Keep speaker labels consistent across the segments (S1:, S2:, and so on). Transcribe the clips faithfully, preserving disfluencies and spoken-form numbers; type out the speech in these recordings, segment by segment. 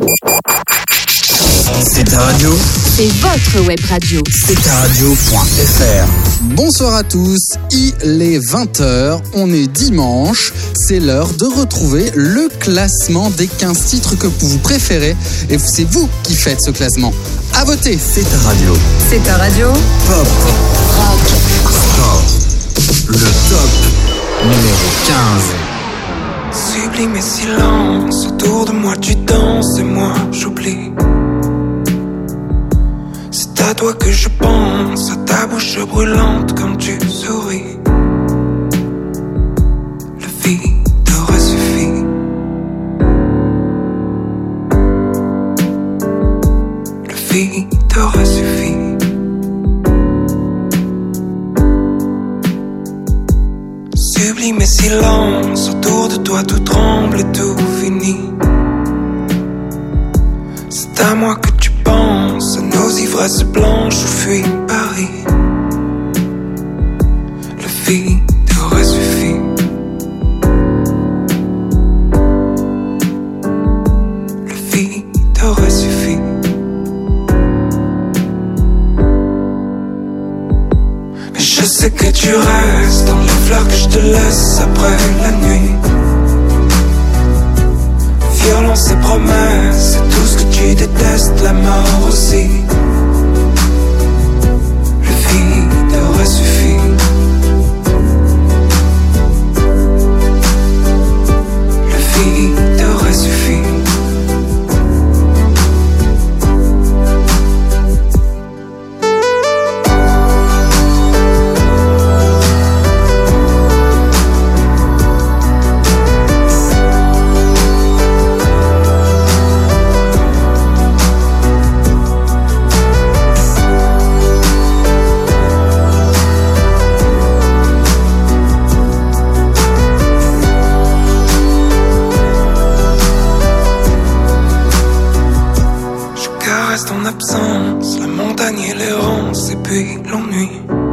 S1: C'est ta radio.
S2: C'est votre web radio.
S1: C'est ta radio.fr.
S3: Bonsoir à tous, il est vingt heures, on est dimanche, c'est l'heure de retrouver le classement des quinze titres que vous préférez et c'est vous qui faites ce classement. À voter.
S1: C'est ta radio.
S2: C'est ta radio.
S1: Pop.
S2: Rock.
S1: Sport. Le top numéro quinze.
S4: Sublime et silence, autour de moi tu danses et moi j'oublie. C'est à toi que je pense, à ta bouche brûlante quand tu souris. Le vide aurait suffi. Le vide aurait suffi. Sublime et silence, autour de toi tout tremble et tout finit. C'est à moi que tu penses, à nos ivresses blanches où fuit Paris. Le vide aurait suffi. Le vide aurait suffi. Mais je sais que tu restes dans les fleurs que je te laisse après la nuit. Violence et promesses, c'est tout ce que tu détestes, la mort aussi. Le vide aurait suffi. Le vide aurait suffi. La montagne et l'errance et puis l'ennui.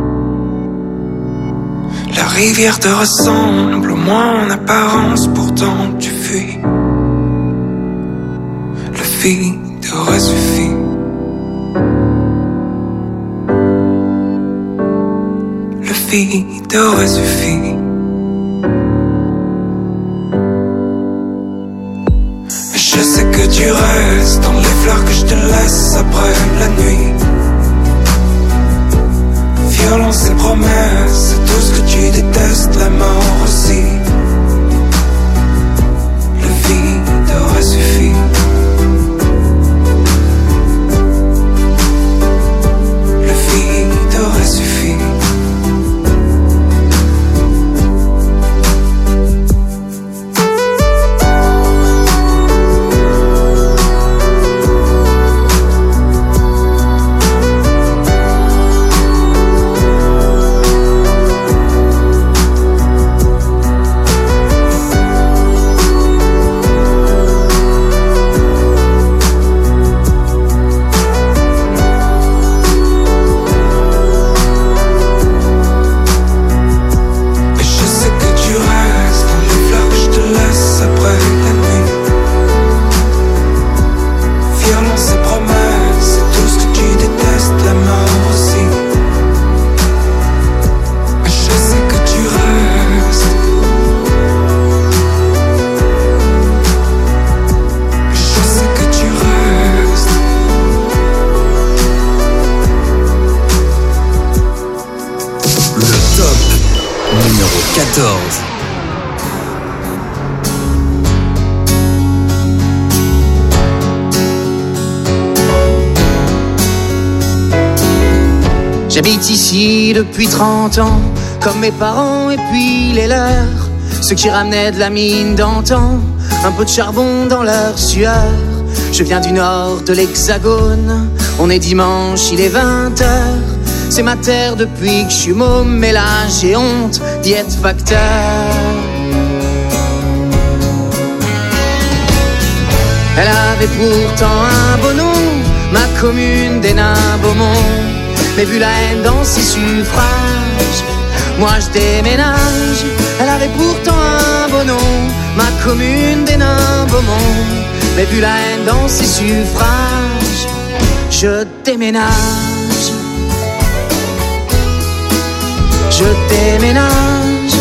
S4: La rivière te ressemble, au moins en apparence, pourtant tu fuis. Le vide aurait suffi. Le vide aurait suffi. Je sais que tu restes dans les fleurs que je te laisse après la nuit. Violence et promesses, c'est tout ce que tu détestes, la mort aussi. Le vide aurait suffi. Le vide aurait suffi.
S5: J'habite ici depuis trente ans, comme mes parents et puis les leurs. Ceux qui ramenaient de la mine d'antan, un peu de charbon dans leur sueur. Je viens du nord de l'Hexagone, on est dimanche, il est vingt heures. C'est ma terre depuis que je suis môme, mais là j'ai honte d'y être facteur. Elle avait pourtant un beau nom, ma commune des nains Beaumont. Mais vu la haine dans ses suffrages, moi je déménage. Elle avait pourtant un beau nom, ma commune des nains Beaumont. mais vu la haine dans ses suffrages, je déménage. Je déménage.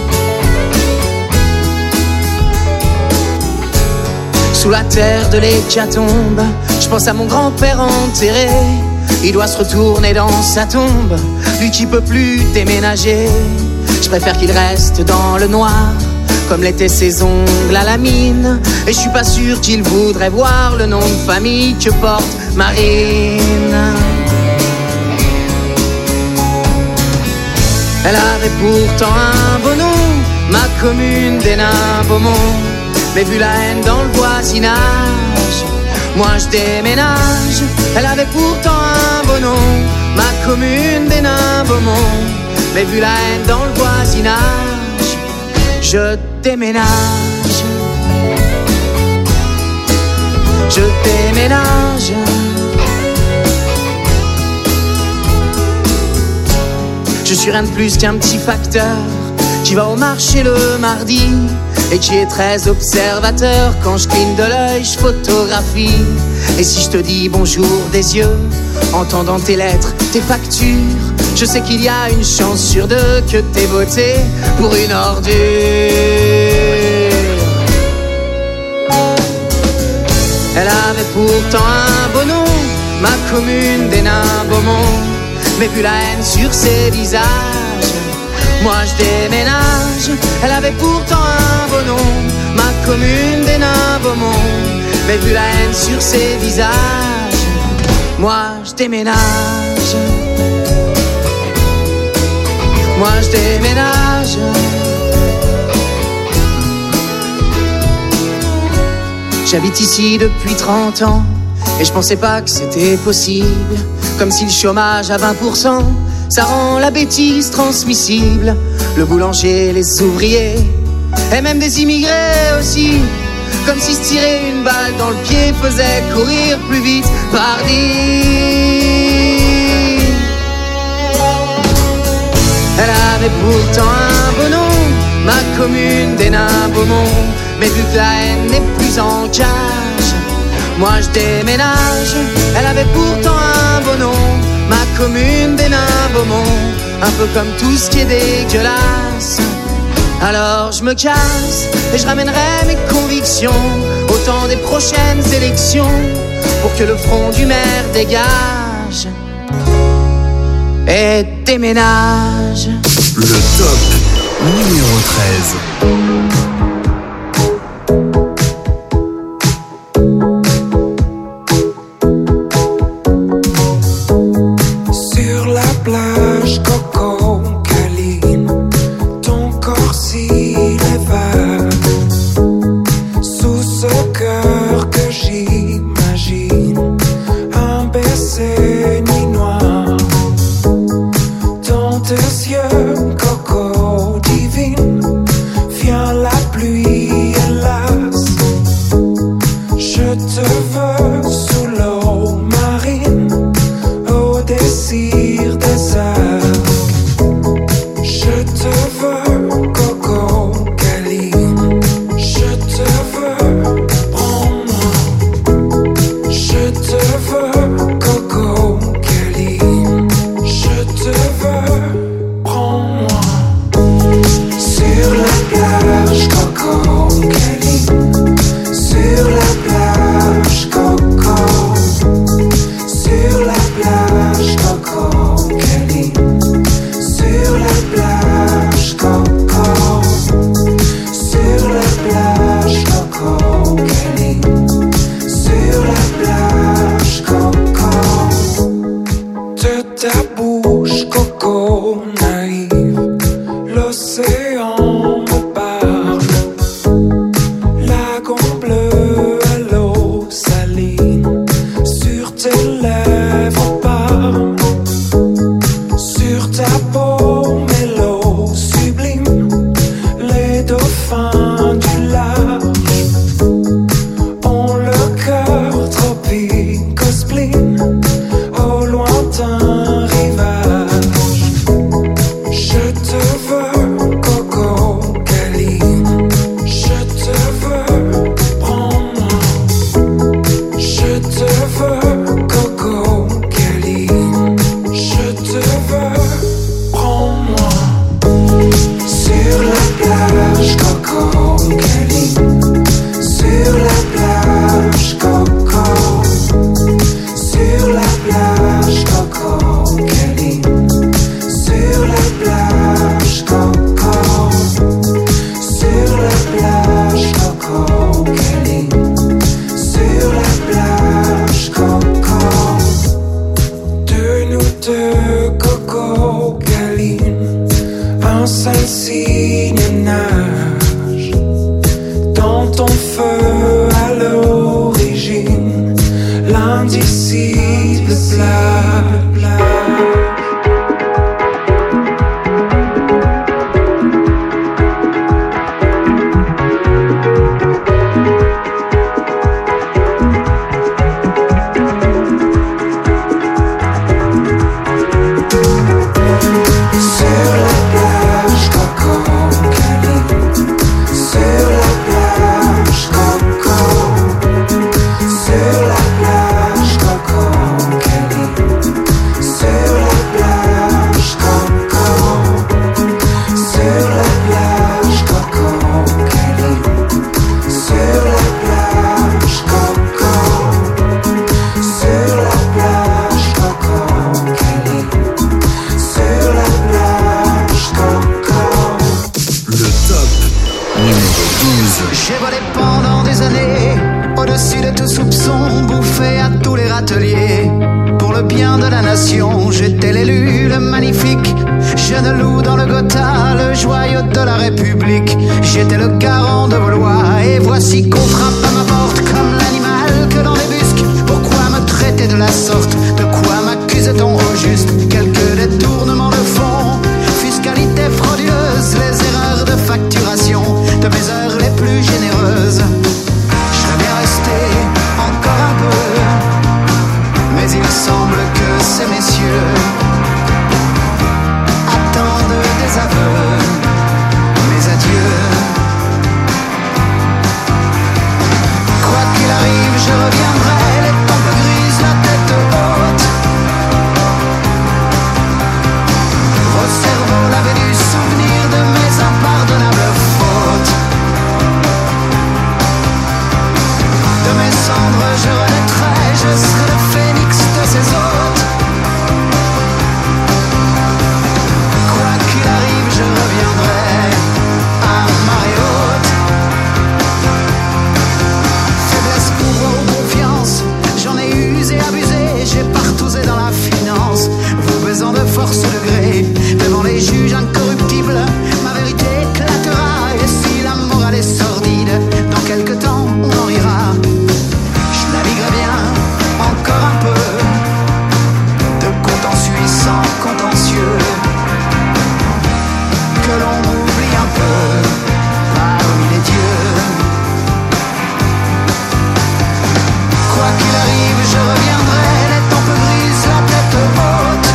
S5: Sous la terre de l'hécatombe, je pense à mon grand-père enterré. Il doit se retourner dans sa tombe, lui qui peut plus déménager. Je préfère qu'il reste dans le noir, comme l'étaient ses ongles à la mine. Et je suis pas sûr qu'il voudrait voir le nom de famille que porte Marine. Elle avait pourtant un beau nom, ma commune des nains Beaumont. Mais vu la haine dans le voisinage, moi je déménage. Elle avait pourtant un beau nom, ma commune des nains Beaumont. Mais vu la haine dans le voisinage, je déménage. Je déménage. Je suis rien de plus qu'un petit facteur qui va au marché le mardi et qui est très observateur. Quand je cligne de l'œil, je photographie. Et si je te dis bonjour des yeux, entendant tes lettres, tes factures, je sais qu'il y a une chance sur deux que t'aies voté pour une ordure. Elle avait pourtant un beau nom, ma commune des nains Beaumont. Mais vu la haine sur ses visages, moi je déménage. Elle avait pourtant un beau nom, ma commune des nains Beaumont. Mais vu la haine sur ses visages, moi je déménage. Moi je déménage. J'habite ici depuis trente ans et je pensais pas que c'était possible. Comme si le chômage à vingt pour cent, ça rend la bêtise transmissible. Le boulanger, les ouvriers, et même des immigrés aussi. Comme si se tirer une balle dans le pied faisait courir plus vite, pardi. Elle avait pourtant un beau nom, ma commune des nains Beaumont. Mais vu que la haine n'est plus en cage, moi je déménage. Elle avait pourtant un beau nom, ma commune des nains Beaumont. Un peu comme tout ce qui est dégueulasse. Alors je me casse et je ramènerai mes convictions au temps des prochaines élections, pour que le front du maire dégage et déménage.
S1: Le top numéro treize.
S6: Coco divine, viens là.
S4: plage, Coco Caline. Sur la plage, Coco. De nous deux, Coco Caline. Un seul signe nage dans ton feu à l'origine. L'indicible plage.
S5: J'ai volé pendant des années, au-dessus de tout soupçon, bouffé à tous les râteliers. Pour le bien de la nation, j'étais l'élu, le magnifique, jeune loup dans le Gotha, le joyau de la République. J'étais le garant de vos lois, et voici qu'on frappe à ma porte comme l'animal que l'on débusque. Pourquoi me traiter de la sorte? De quoi m'accuse-t-on au juste? Quelques détournements de fonds, fiscalité frauduleuse, les erreurs de facturation de mes heures les plus généreuses. Je serais bien resté encore un peu, mais il semble que ces messieurs attendent des aveux, mes adieux. Quoi qu'il arrive, je reviendrai, les tempes grises, la tête haute. Vos cerveaux l'avaient du souvenir de mes impardonnables fautes. De mes cendres je renaîtrai, je serai le phénix de ces hôtes. Quoi qu'il arrive, je reviendrai à marée haute. Faiblesse pour confiance, j'en ai usé, abusé, j'ai partousé dans la finance. Vous baisant de force de gré, devant les juges incorruptibles, ma vérité éclatera. Et si la morale est sordide, dans quelque temps on en rira. Je naviguerai bien encore un peu, de contentieux sans contentieux, que l'on oublie un peu parmi les dieux. Quoi qu'il arrive, je reviendrai, les tempes grises, la tête haute.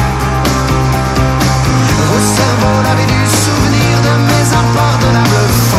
S5: Vos cerveaux l'avaient du souvenir de mes impardonnables fautes.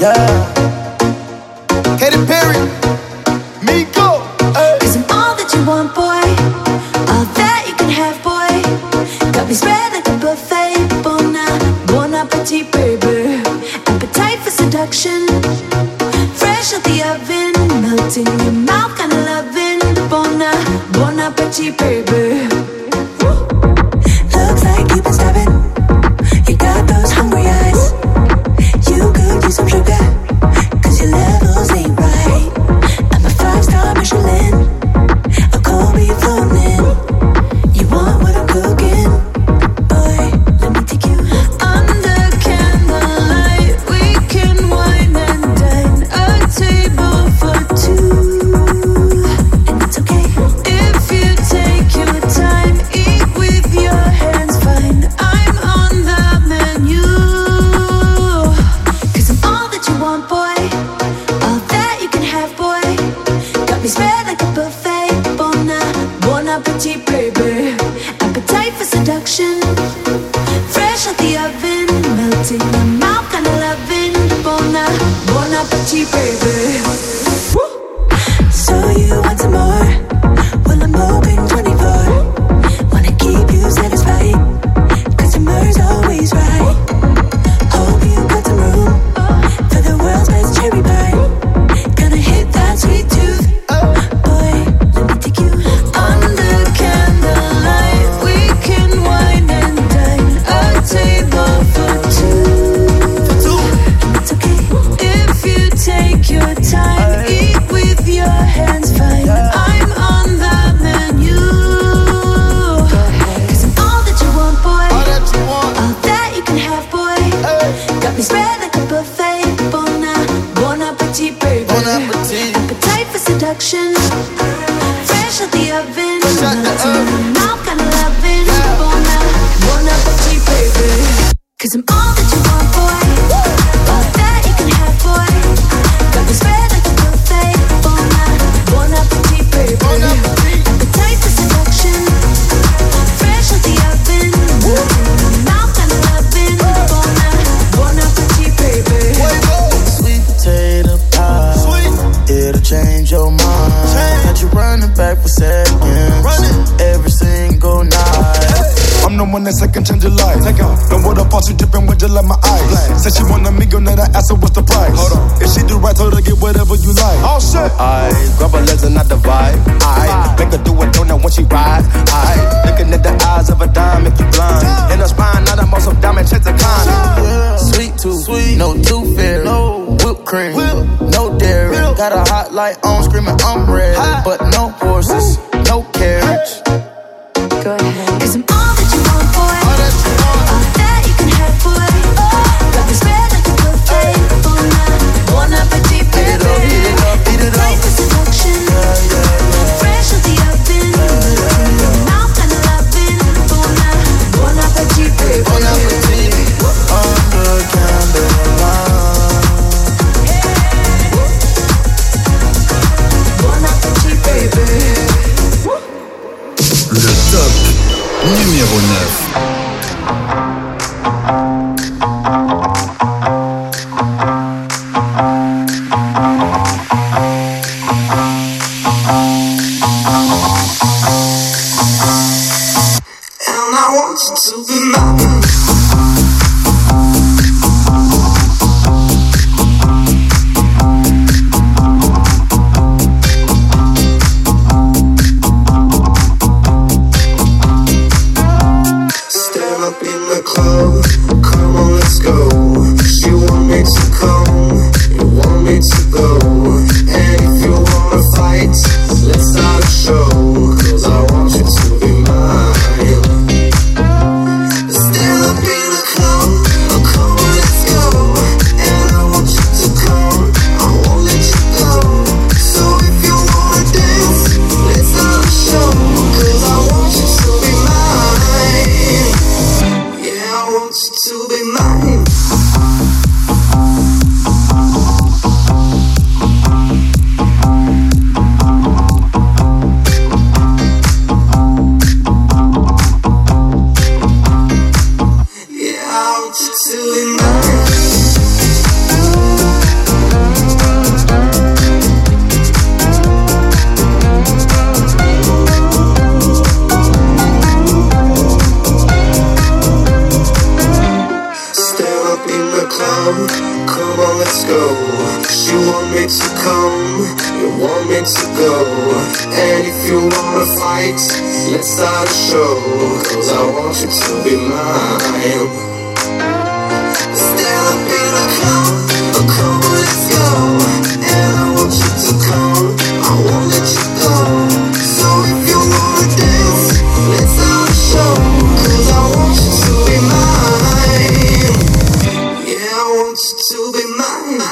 S6: yeah. Katy Perry, Miko, hey.
S7: Cause I'm all that you want, boy. All that you can have, boy. Got me spread like a buffet. Bon, bon appetit, baby. Appetite for seduction. Fresh out the oven. Melting in your mouth, kinda loving. Bon, bon appetit, baby. Looks like you've been starving. You got those hungry eyes. You could use some sugar, cause your levels ain't right. I'm a five-star Michelin, a cold beef floating in. You want what I'm cooking? Boy, let me take you under candlelight. We can wine and dine, a table for two. And it's okay if you take your time. Eat with your hands, fine. I'm on the menu. Cause I'm all that you want, boy. All that you can have, boy. Got me spread like a buffet. Bon, bon appetit, baby. Appetite for seduction. Fresh out the oven. Melting in your mouth, kinda loving. Bon, bon appetit, baby. So you want some more? Well, I'm open twenty-four. Wanna keep you satisfied, cause your mur's always right. Hope you got some room for the world's best cherry pie. Gonna hit that sweet tooth. Boy, let me take you under candlelight. We can wine and dine, a table for two. And it's okay if you take your time. Eat with your hands, fine. I'm on the menu. Cause I'm all that you want, boy. All that you can have, boy. Got me spread like a buffet. Bon, bon appetit, baby.
S6: Bon appetit.
S7: Appetite for seduction. Fresh out the oven.
S6: Fresh out the
S7: Melting in
S6: oven.
S7: your mouth, kinda loving. Bon, bon appetit, baby. Cause I'm all that you want, boy. All that you can have, boy. Got me spread like a buffet. Bon, bon appetit, baby.
S6: Bon appetit.
S7: Appetite for seduction. Fresh out the oven. Melting in your mouth, kinda loving. Bon, bon appetit, baby.
S6: Sweet potato pie, sweet. It'll change your mind. Change. Got you running back for seconds, running every single night. Hey.
S8: I'm the one that second change your life. Take off. Don't water fall, she dripping with just like my eyes. Black. Said she want a meal, now I ask her what's the price. Hold on. If she do right, told her get whatever you like. All set.
S6: I grab her legs and I divide. I make her do a donut when she ride. I looking at the eyes of a dime, make you blind. In her spine, now the most of diamond checks the kind. Yeah. Sweet tooth, sweet, no tooth fairy, no whipped cream, Whip. no dairy. Whip. Got a hot light on, screaming I'm ready, hot. But no horses, Ooh. no carriage.
S7: Go ahead. Cause I'm all that you want, boy. All that you want. All that you can have, boy. Got me spread like a buffet. Bon, bon appetit, baby.
S6: Eat it up, eat it up, eat it up.
S7: Appetite for seduction.
S6: Yeah, yeah, yeah.
S7: Fresh out the oven. Melting in your mouth, kinda loving. Bon, bon appetit, baby.
S6: Bon appetit. Under candlelight.
S7: Bon appetit, baby.
S9: let's go. You want me to come, you want me to go. And if you wanna fight, let's start a show. Cause I want you to be mine. Stand up in a come, a come, let's go. And I want you to come, I won't let you go. So if you wanna dance, let's start a show. Cause I want you to be mine. Yeah, I want you to be mine.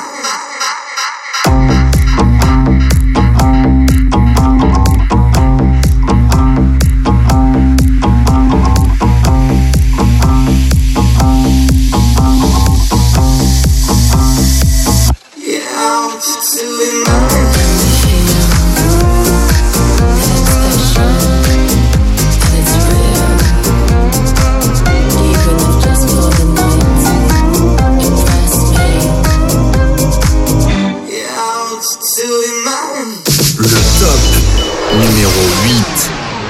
S1: Numéro huit.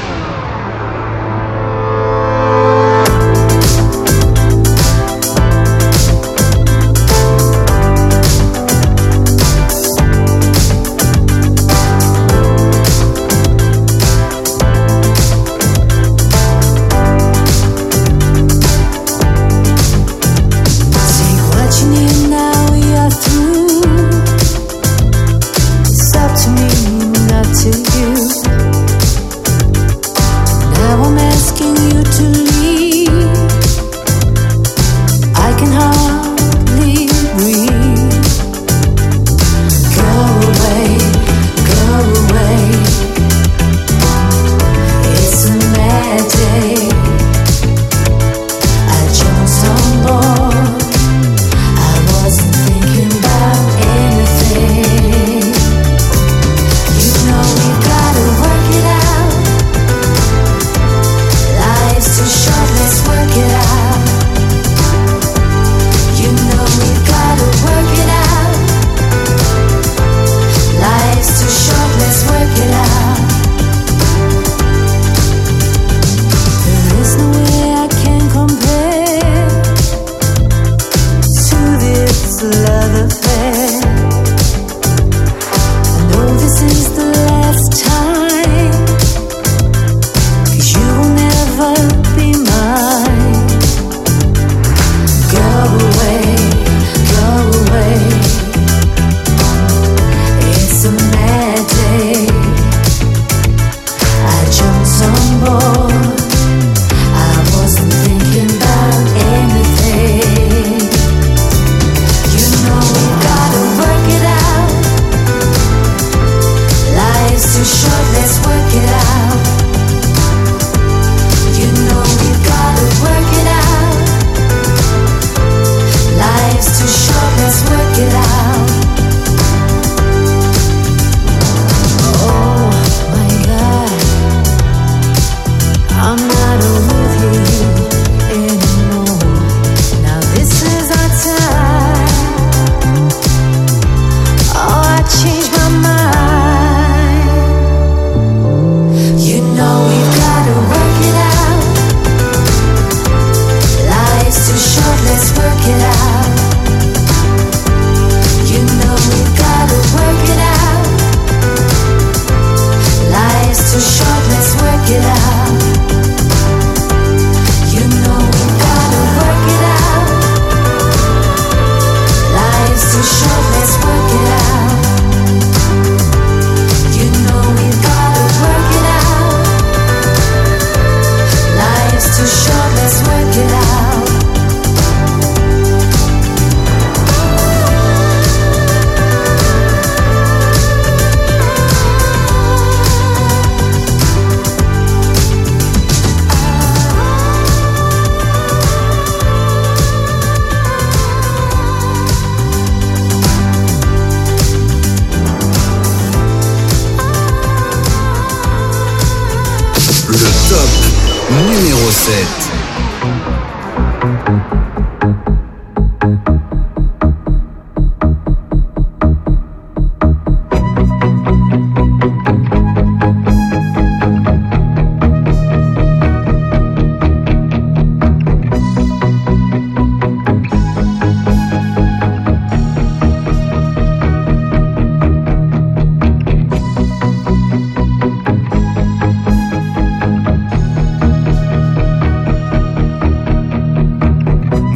S1: Numéro sept.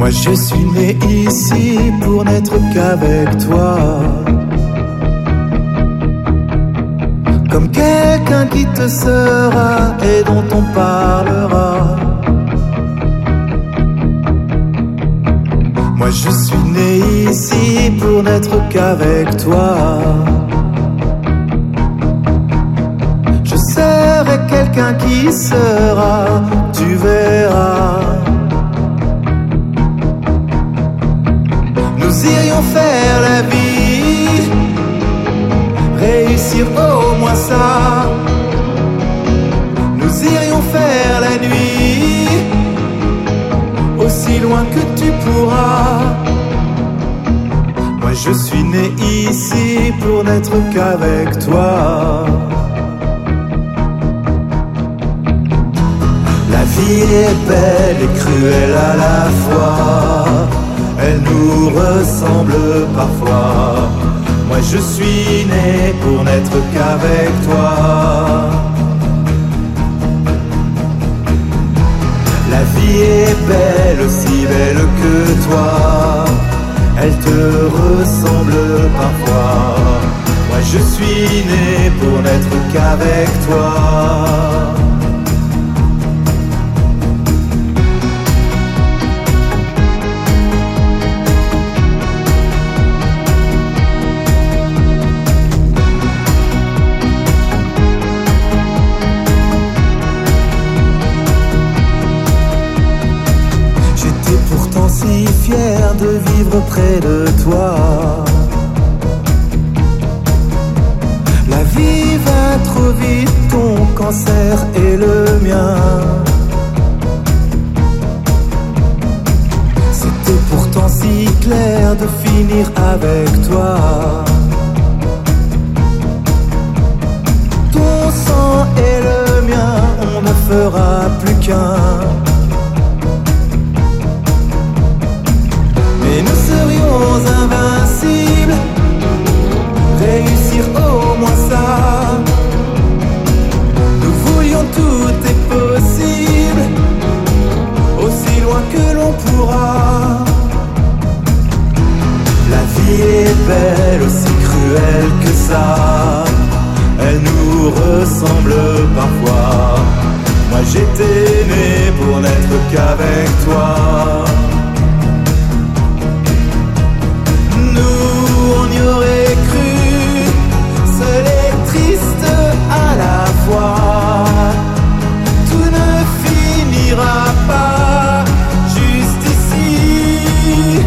S10: Moi je suis né ici pour n'être qu'avec toi. Comme quelqu'un qui te sera et dont on parlera. Moi je suis né ici pour n'être qu'avec toi. Je serai quelqu'un qui sera, tu verras. Nous irions faire la vie, réussir au moins ça. Nous irions faire la nuit, aussi loin que tu pourras. Moi je suis né ici pour n'être qu'avec toi. La vie est belle et cruelle à la fois. Elle nous ressemble parfois. Moi je suis né pour n'être qu'avec toi. La vie est belle, aussi belle que toi. Elle te ressemble parfois. Moi je suis né pour n'être qu'avec toi. Si fier de vivre près de toi. La vie va trop vite, ton cancer et le mien. C'était pourtant si clair de finir avec toi. Ton sang et le mien, on ne fera plus qu'un. Et nous serions invincibles, réussir au moins ça. Nous voulions tout est possible, aussi loin que l'on pourra. La vie est belle, aussi cruelle que ça. Elle nous ressemble parfois. Moi j'étais né pour n'être qu'avec toi. On y aurait cru, seul et triste à la fois. Tout ne finira pas juste ici.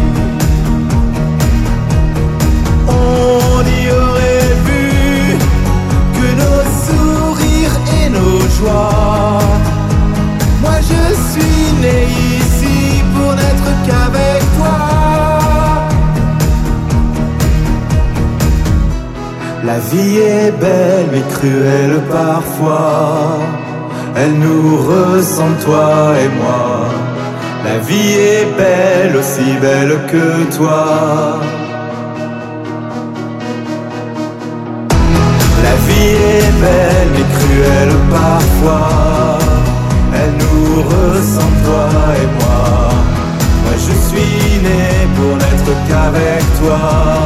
S10: On y aurait vu que nos sourires et nos joies. Moi je suis né ici pour n'être qu'avec toi. La vie est belle mais cruelle parfois. Elle nous ressemble toi et moi. La vie est belle, aussi belle que toi. La vie est belle mais cruelle parfois. Elle nous ressemble toi et moi. Moi je suis né pour n'être qu'avec toi.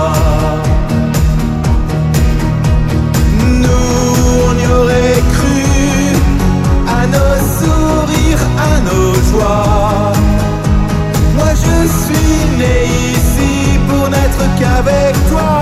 S10: On y aurait cru à nos sourires, à nos joies. Moi je suis né ici pour n'être qu'avec toi.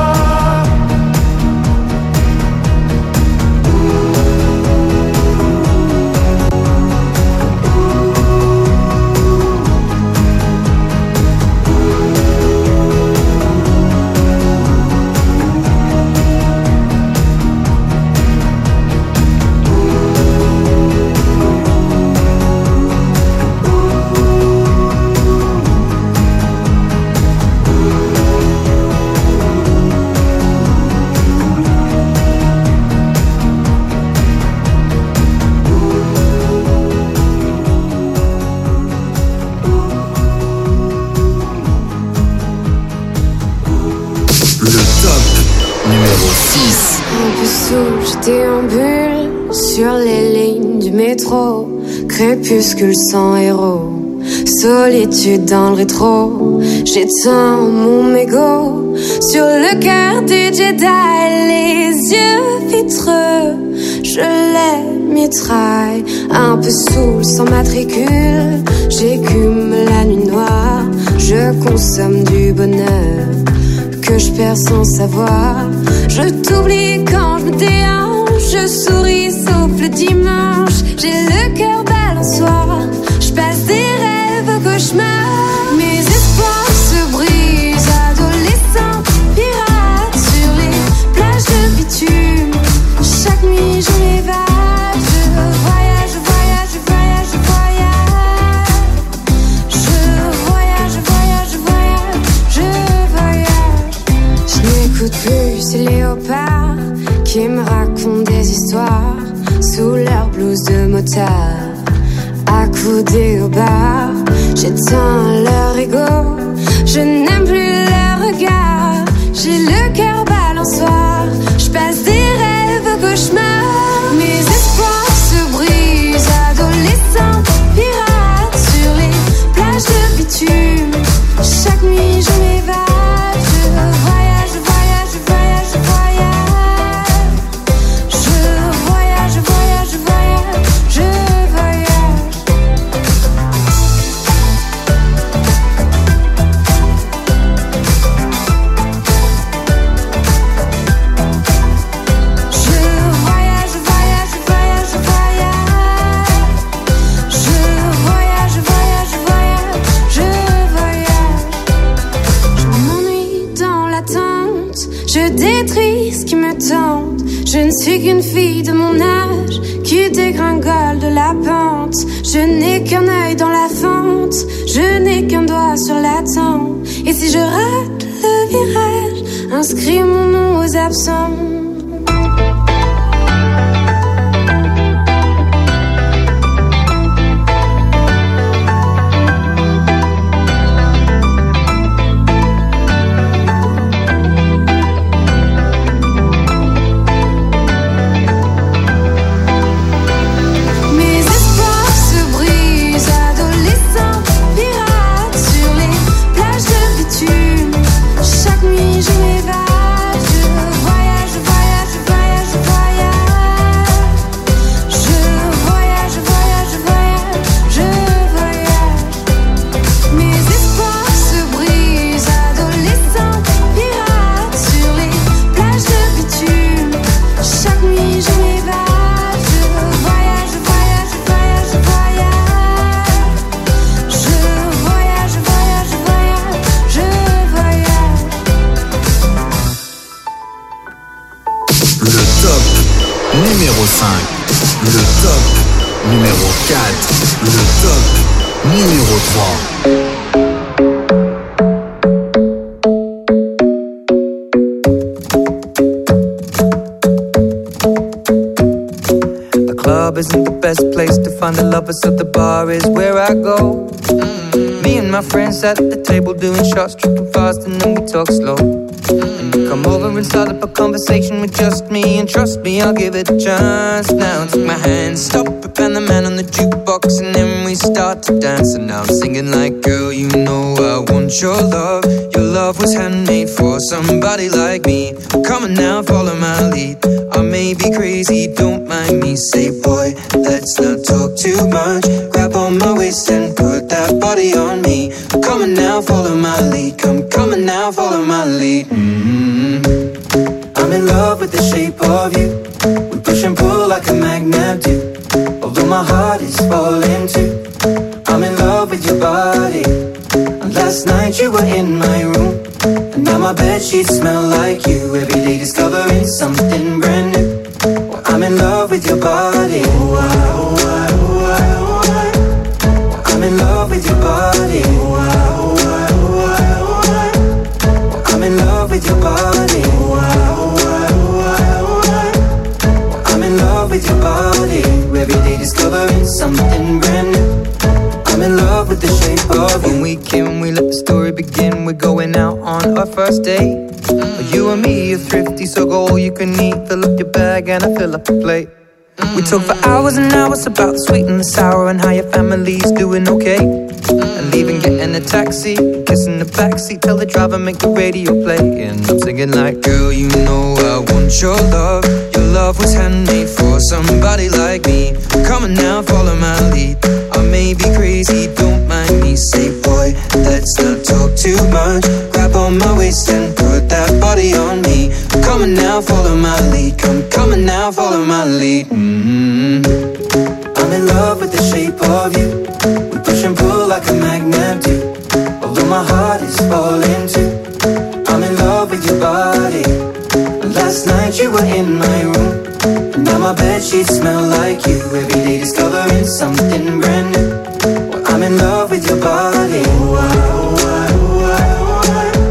S11: Je déambule sur les lignes du métro, crépuscule sans héros. Solitude dans le rétro, j'éteins mon mégot sur le cœur du Jedi, les yeux vitreux, je les mitraille, un peu saoul sans matricule, j'écume la nuit noire, je consomme du bonheur que je perds sans savoir, je t'oublie quand je me déhanche, je souris sauf le dimanche, j'ai le cœur balançoire, je passe des rêves au cauchemar, mes espoirs se brisent, adolescente, pirate sur les plages de bitume, chaque nuit je m'évade, je voyage, je voyage, je voyage, je voyage, je voyage, je voyage, je voyage, je voyage, je n'écoute plus ces léopards qui me racontent des histoires sous leur blouse de motard. Accoudés au bar, j'éteins leur ego, je n'aime plus leur regard, j'ai le cœur balançoire, je passe des rêves au cauchemar, mes espoirs se brisent, adolescente, pirate sur les plages de bitume, chaque nuit je m'évade, je voyage, je voyage, je voyage, je voyage, je voyage, je voyage, je voyage, je voyage. Je ne suis qu'une fille de mon âge qui dégringole de la pente. Je n'ai qu'un œil dans la fente, je n'ai qu'un doigt sur la tempe. Et si je rate le virage, inscris mon nom aux absents.
S12: So the bar is where I go. Mm-hmm. Me and my friends at the table doing shots, tripping fast, and then we talk slow. Mm-hmm. And you come over and start up a conversation with just me, and trust me, I'll give it a chance. Now take my hand, stop it, and the man on the jukebox, and then we start to dance. And now I'm singing like, girl, you know I want your love. Your love was handmade for somebody like me. Come on now, follow my lead. I may be crazy, don't mind me. Say, boy, let's not talk too much. Grab on my waist and put that body on me. Come on now, follow my lead. Come, come on now, follow my lead. Mm-hmm. I'm in love with the shape of you. We push and pull like a magnet do. Although my heart is falling too. I'm in love with your body. And last night you were in my room. And now my bedsheets smell like you. Every day discovering something brand new. Well, I'm in love with your body. Oh, I, oh, I, oh, I, oh, I. Well, I'm in love with your body. Oh, I, oh, I, oh, I, oh, I. Well, I'm in love with your body. Oh, I, oh, I, oh, I, oh, I. Well, I'm in love with your body. Every day discovering something brand new. I'm in love with the shape of you. When we came and we let the story begin, we're going out on our first date. Mm. You and me are thrifty, so go all you can eat. Fill up your bag and I fill up the plate. We talk for hours and hours about the sweet and the sour and how your family's doing okay. And leaving, getting a taxi, kissing the backseat, tell the driver make the radio play. And I'm singing like, girl, you know I want your love. Your love was handmade for somebody like me. Come on now, follow my lead. I may be crazy, don't mind me. Say, boy, let's not talk too much. Grab on my waist and put that body on me. Come on now, follow my lead. Come, come on now, follow my lead. Mm-hmm. I'm in love with the shape of you. We push and pull like a magnet do. Although my heart is falling too. I'm in love with your body. Last night you were in my room. And now my bedsheets smell like you. Every day discovering something brand new. Well, I'm in love with your body. Oh, I, oh, I, oh, I, oh,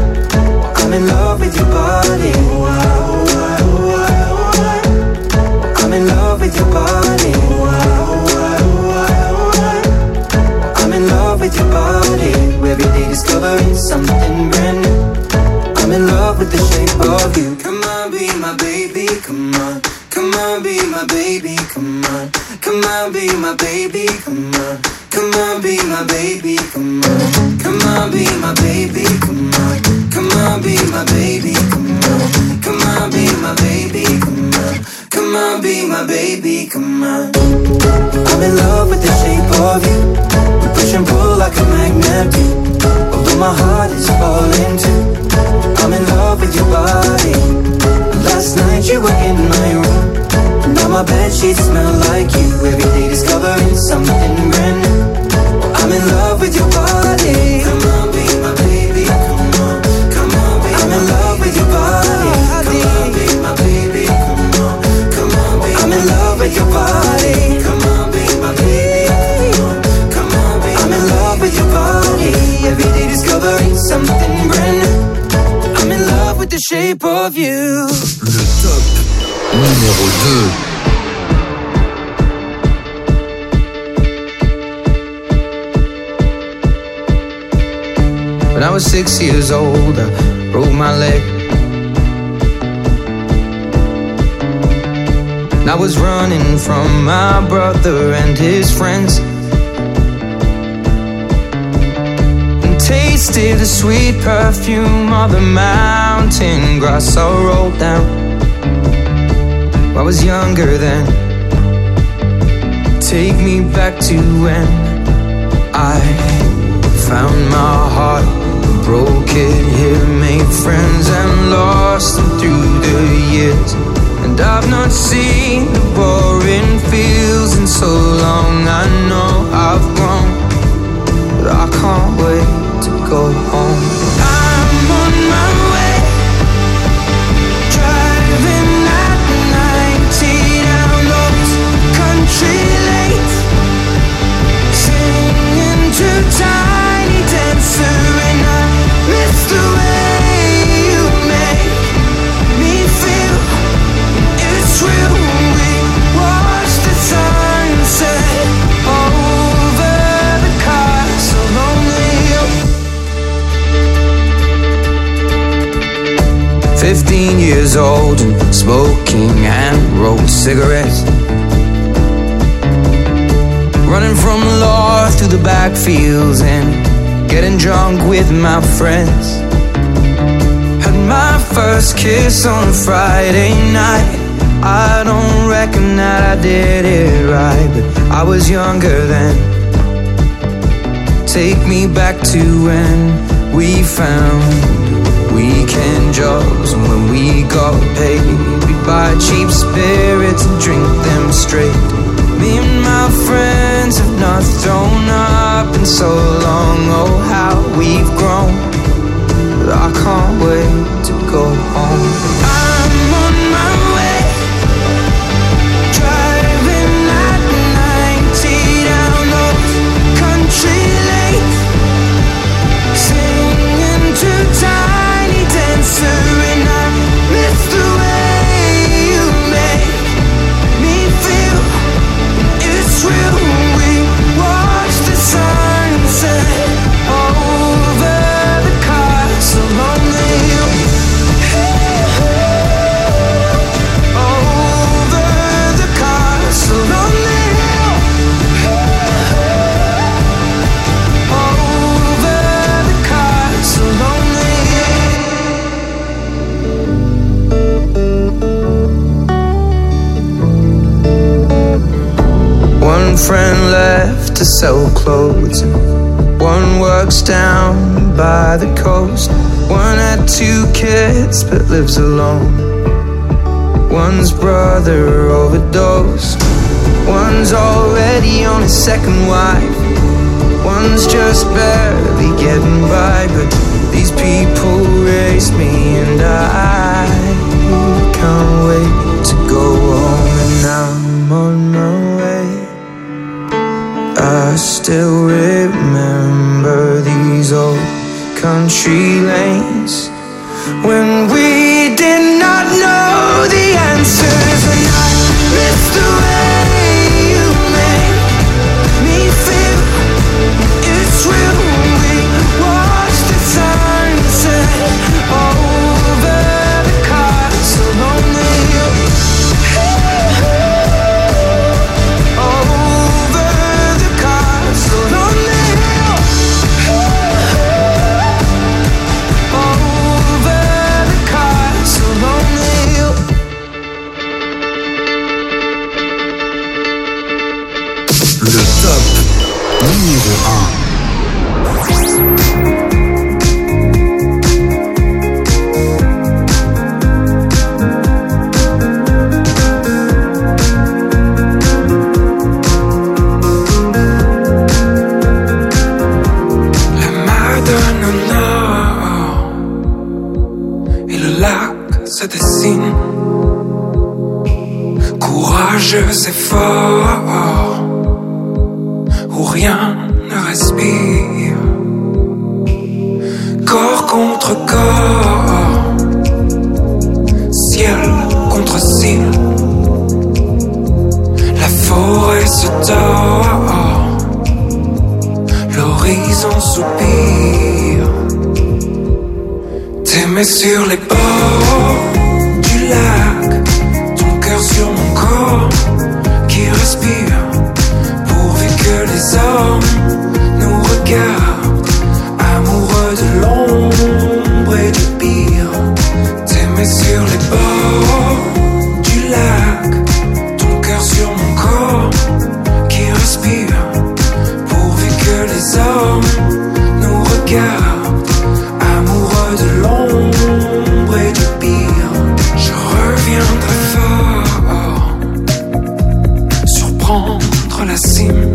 S12: I. I'm in love with your body. Oh, I, oh, I, oh, I, oh, I. I'm in love with your body. Oh, I, oh, I, oh, I, oh, I. I'm in love with your body. Every day discovering something brand new. I'm in love with the shape of you. Come on, be my baby, come on. Come on, be my baby, come on. Come on, be my baby, come on. Come on, be my baby, come on. Come on, be my baby, come on. Come on, be my baby, come on. Come on, be my baby, come on. Come on, be my baby, come on. I'm in love with the shape of you. We push and pull like a magnet do. Although my heart is falling too. I'm in love with your body. Last night you were in my room. Now my bedsheets smell like you. Every day discovering something brand new. I'm in love with your body. Come on, be my baby. Come on, come on, be I'm in love with your body. Come on, be my baby. Come on, come on, be I'm in love with your body. Come on, be my baby. Come on, come on, be I'm in love with your body. Every day discovering something brand new. I'm in love with the shape of you.
S1: Le top numéro deux.
S12: When I was six years old, I broke my leg. And I was running from my brother and his friends. Tasted the sweet perfume of the mountain grass I rolled down. I was younger then. Take me back to when I found my heart, broke it here, made friends and lost them through the years. And I've not seen the boring fields in so long. I know I've grown, but I can't wait to go home. I'm on my way, driving at ninety down those country lanes, singing to Tiny Dancer, and I miss the way you make me feel. It's real when we watch the sunset over the castle on the hill. Fifteen years old and smoking and rolled cigarettes, running from law through the backfields and getting drunk with my friends. Had my first kiss on a Friday night. I don't reckon that I did it right, but I was younger then. Take me back to when we found weekend jobs, and when we got paid, we'd buy cheap spirits and drink them straight. Me and my friends have not thrown up in so long. Oh, how we've grown, but I can't wait to go home. I'm on my way, driving at ninety down those country lanes, singing to Tiny Dancer, and I miss the way you make me feel. It's real when we watch the sunset over the castle on the hill. to sell clothes. One works down by the coast. One had two kids but lives alone. One's brother overdosed. One's already on his second wife. One's just barely getting by. But these people raised me and I can't wait to go home. And I'm on my way. I still remember these old country lanes when we did not know the answers. And I miss the way you make me feel. It's real when we watch the sunset over the castle on the hill. Over the castle on the hill. Over the castle on the hill.
S1: Le top numéro un.
S4: La Madone en or et le lac se dessine. Courageux et fort, où rien ne respire. Corps contre corps, ciel contre ciel. La forêt se tord, l'horizon soupire. T'aimer sur les bords du lac, ton cœur sur mon corps qui respire. Pourvu que les hommes nous regardent, amoureux de l'ombre et du pire. T'aimer sur les bords du lac, ton cœur sur mon corps qui respire. Pourvu que les hommes nous regardent, amoureux de l'ombre et du pire. Je reviendrai fort, surprendre la cime.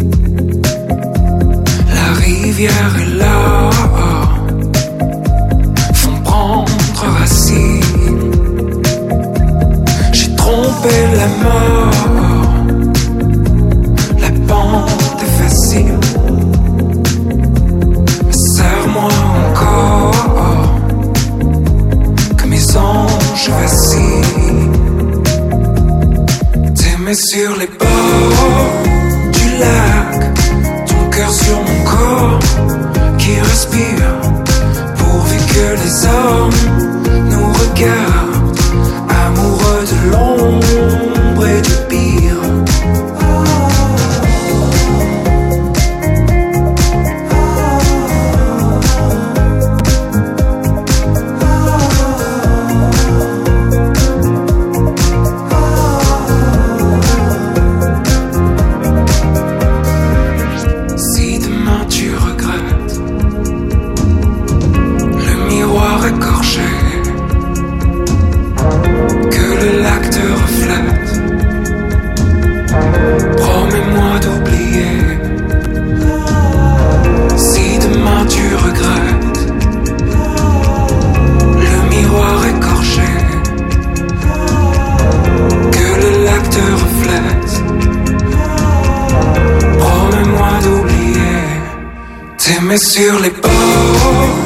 S4: La rivière et l'or font prendre racine. J'ai trompé la mort, la pente est facile. Serre-moi encore, que mes anges vacillent. T'aimer sur les bords du lac, ton cœur sur mon corps qui respire. Pourvu que les hommes nous regardent, amoureux de l'ombre et du pire. Si demain tu regrettes le miroir écorché, que le lac te reflète, promets-moi d'oublier. Si demain tu regrettes le miroir écorché, que le lac te reflète, promets-moi d'oublier. T'aimer sur les bords